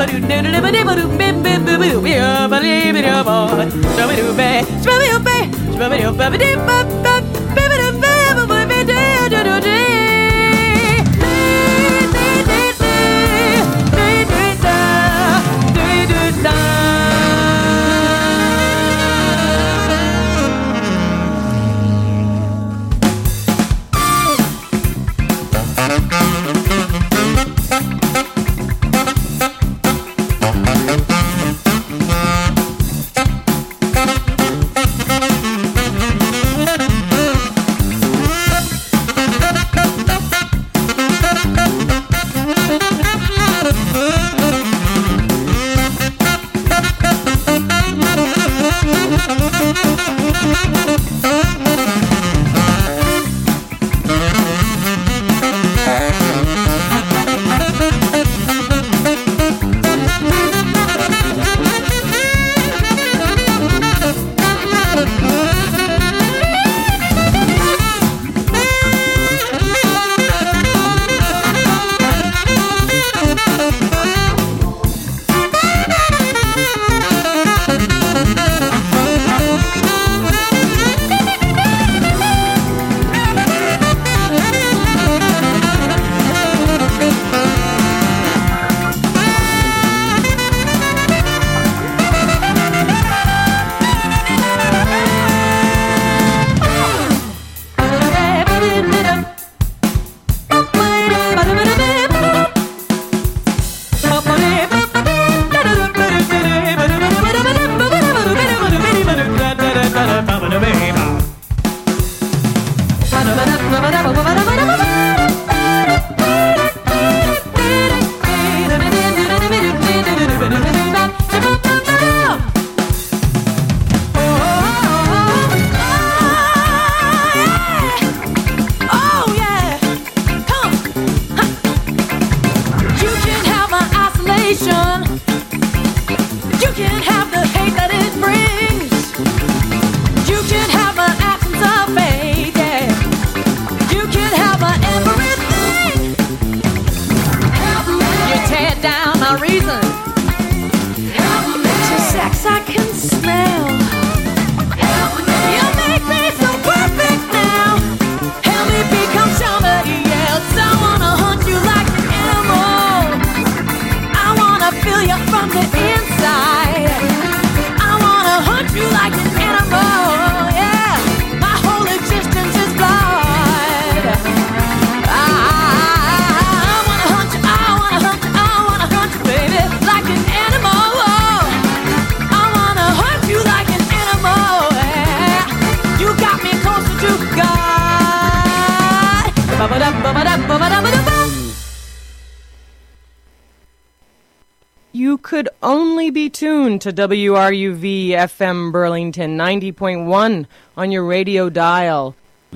You could only be tuned to WRUV FM Burlington 90.1 on your radio dial.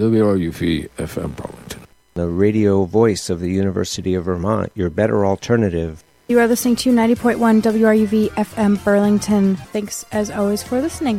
WRUV FM Burlington. The radio voice of the University of Vermont, your better alternative. You are listening to 90.1 WRUV FM Burlington. Thanks, as always, for listening.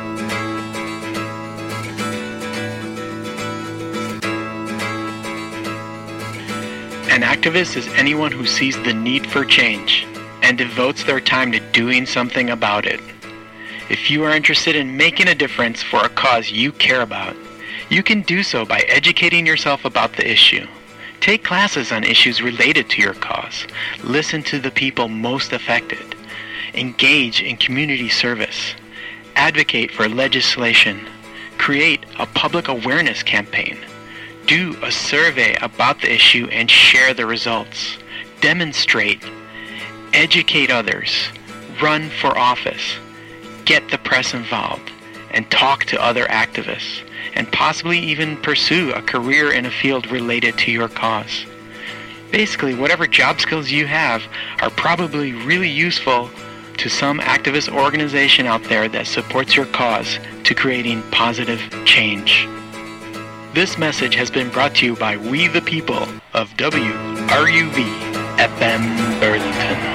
An activist is anyone who sees the need for change and devotes their time to doing something about it. If you are interested in making a difference for a cause you care about, you can do so by educating yourself about the issue. Take classes on issues related to your cause. Listen to the people most affected. Engage in community service. Advocate for legislation. Create a public awareness campaign. Do a survey about the issue and share the results. Demonstrate. Educate others. Run for office. Get the press involved. And talk to other activists. And possibly even pursue a career in a field related to your cause. Basically, whatever job skills you have are probably really useful to some activist organization out there that supports your cause to creating positive change. This message has been brought to you by We the People of WRUV FM Burlington.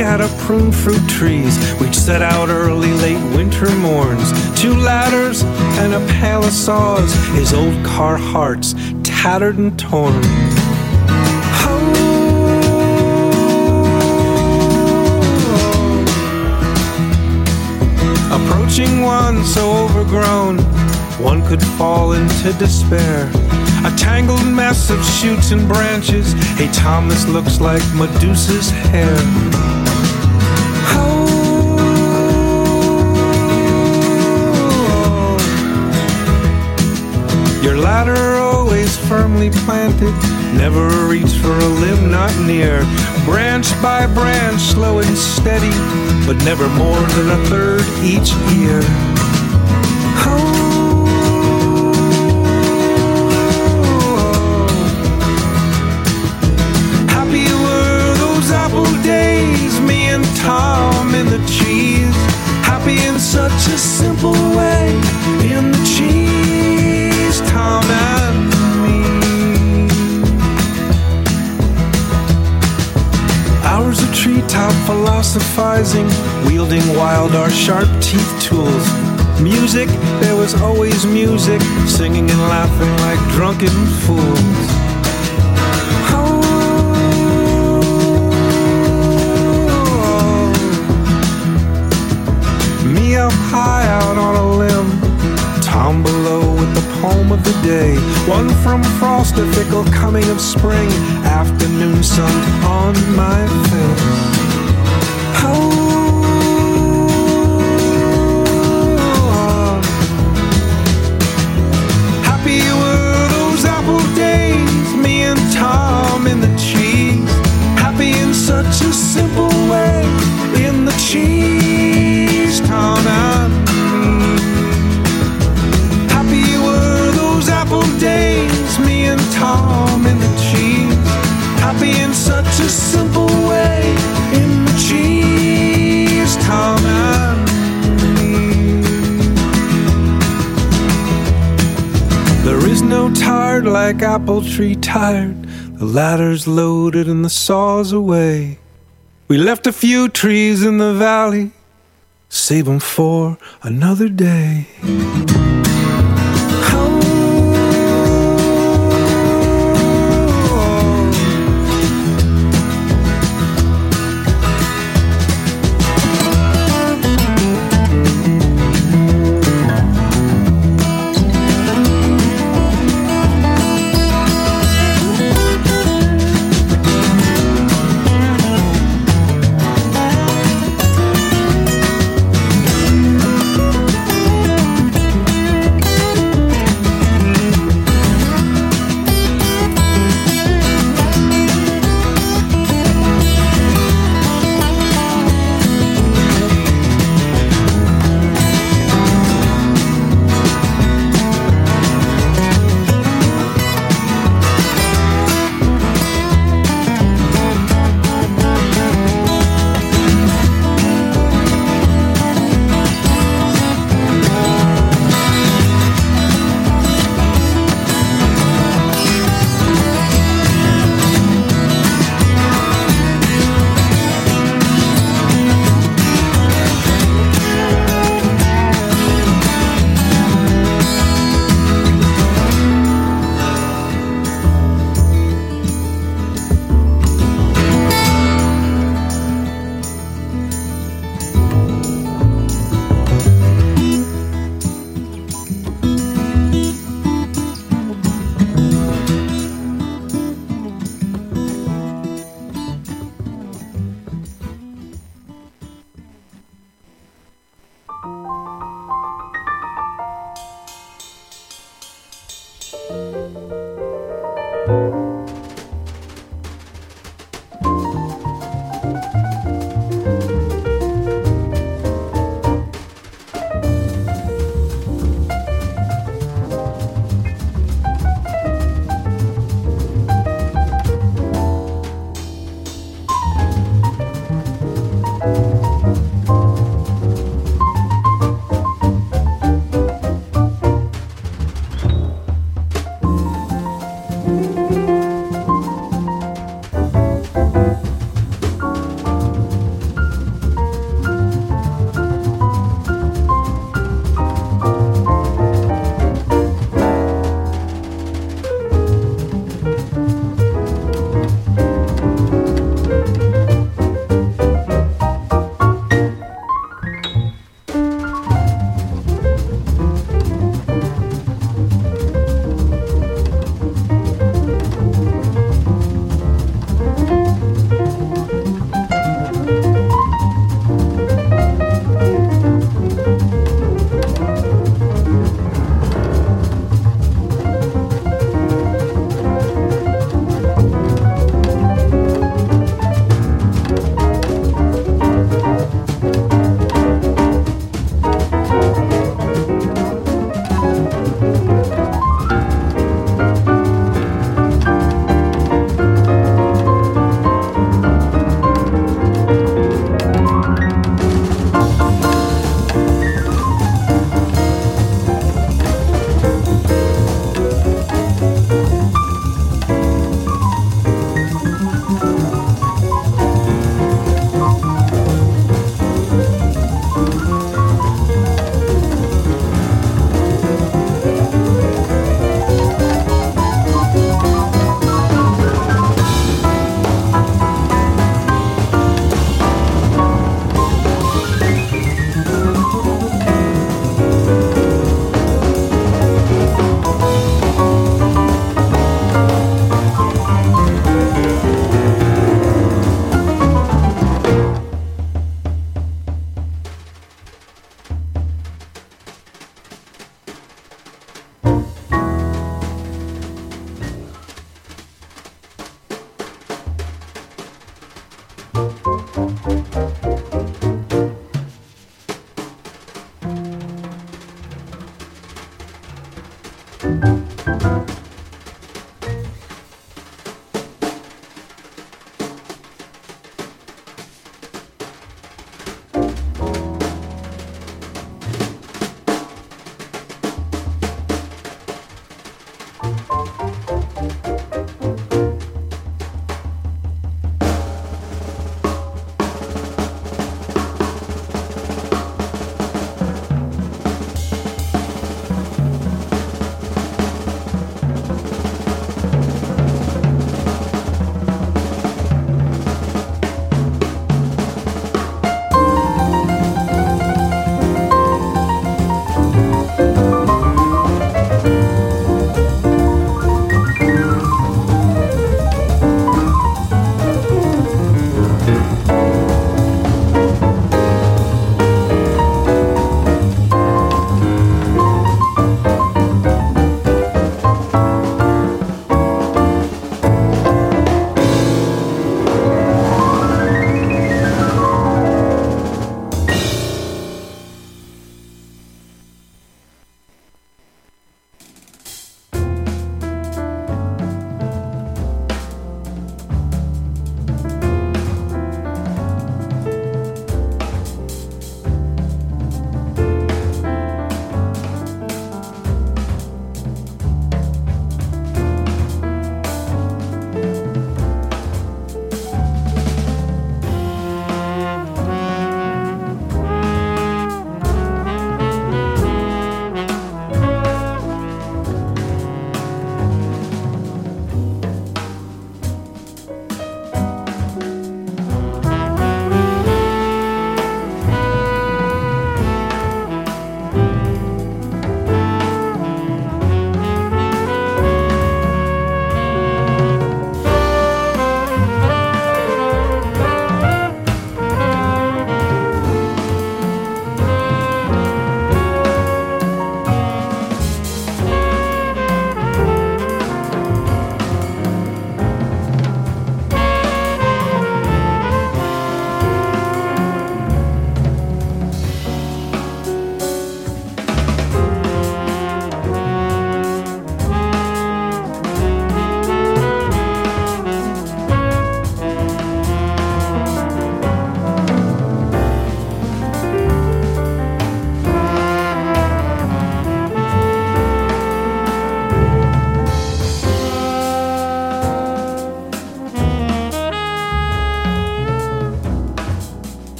had a prune fruit trees. We'd set out early, late winter morns, 2 ladders and a pail of saws, his old Carhartts tattered and torn. Approaching one so overgrown, one could fall into despair. A tangled mess of shoots and branches. Hey Tom, this looks like Medusa's hair. Oh. Your ladder always firmly planted, never a reach for a limb not near. Branch by branch, slow and steady, but never more than a third each year. Happy were those apple days, me and Tom in the cheese. Happy in such a simple way, in the cheese, Tom and me. Hours of treetop philosophizing, wielding wild our sharp-teeth tools. Music, there was always music, singing and laughing like drunken fools. Oh. Me up high out on a limb, Tom below with the poem of the day. One from frost, a fickle coming of spring, afternoon sun on my face. Oh. Happy were those apple days, me and Tom in the cheese. Happy in such a simple way, in the cheese, Tom and me. Happy were those apple days, me and Tom in the cheese. Happy in such a simple way, in the cheese, Tom and me. There is no tired like apple tree tired. The ladder's loaded and the saw's away. We left a few trees in the valley, save them for another day.